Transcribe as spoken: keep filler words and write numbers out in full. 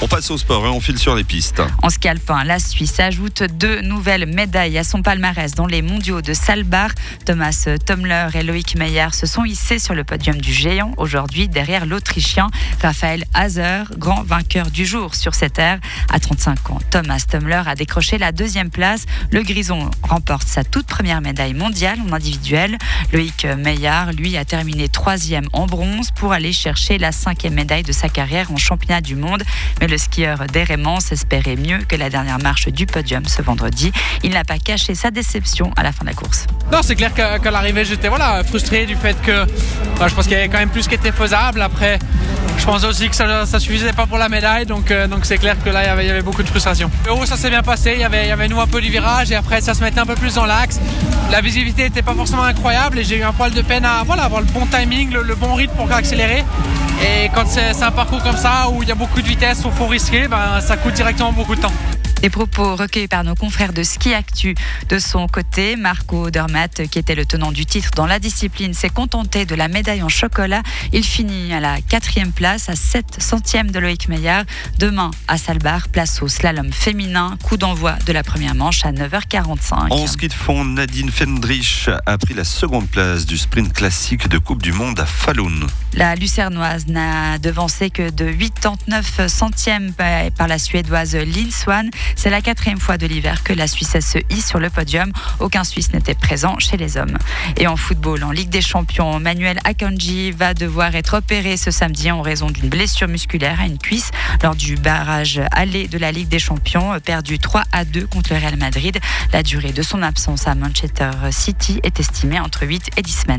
On passe au sport et on file sur les pistes. En ski alpin, la Suisse ajoute deux nouvelles médailles à son palmarès dans les mondiaux de Saalbach. Thomas Tommler et Loïc Meyer se sont hissés sur le podium du géant aujourd'hui derrière l'Autrichien Raphaël Hazer, grand vainqueur du jour sur cette aire. À trente-cinq ans, Thomas Tommler a décroché la deuxième place. Le Grison remporte sa toute première médaille mondiale en individuel. Loïc Meyer, lui, a terminé troisième en bronze pour aller chercher la cinquième médaille de sa carrière en championnat du monde. Mais le skieur d'Hérémence espérait mieux que la dernière marche du podium ce vendredi. Il n'a pas caché sa déception à la fin de la course. Non, c'est clair qu'à, qu'à l'arrivée, j'étais voilà, frustré du fait que bah, je pense qu'il y avait quand même plus qui était faisable. Après, je pense aussi que ça ne suffisait pas pour la médaille. Donc, euh, donc c'est clair que là, il y avait, il y avait beaucoup de frustration. Le haut, ça s'est bien passé. Il y avait, il y avait nous un peu du virage et après, ça se mettait un peu plus dans l'axe. La visibilité n'était pas forcément incroyable et j'ai eu un poil de peine à voilà, avoir le bon timing, le, le bon rythme pour accélérer. Et quand c'est, c'est un parcours comme ça où il y a beaucoup de vitesse, où il faut risquer, ben, ça coûte directement beaucoup de temps. Des propos recueillis par nos confrères de Ski Actu. De son côté, Marco Odermatt, qui était le tenant du titre dans la discipline, s'est contenté de la médaille en chocolat. Il finit à la quatrième place, à sept centièmes de Loïc Meyer. Demain, à Saalbach, place au slalom féminin. Coup d'envoi de la première manche à neuf heures quarante-cinq. En ski de fond, Nadine Fendrich a pris la seconde place du sprint classique de Coupe du Monde à Falun. La Lucernoise n'a devancé que de quatre-vingt-dix-neuf centièmes par la Suédoise Linn Swan. C'est la quatrième fois de l'hiver que la Suisse se hisse sur le podium. Aucun Suisse n'était présent chez les hommes. Et en football, en Ligue des Champions, Manuel Akanji va devoir être opéré ce samedi en raison d'une blessure musculaire à une cuisse lors du barrage aller de la Ligue des Champions, perdu trois à deux contre le Real Madrid. La durée de son absence à Manchester City est estimée entre huit et dix semaines.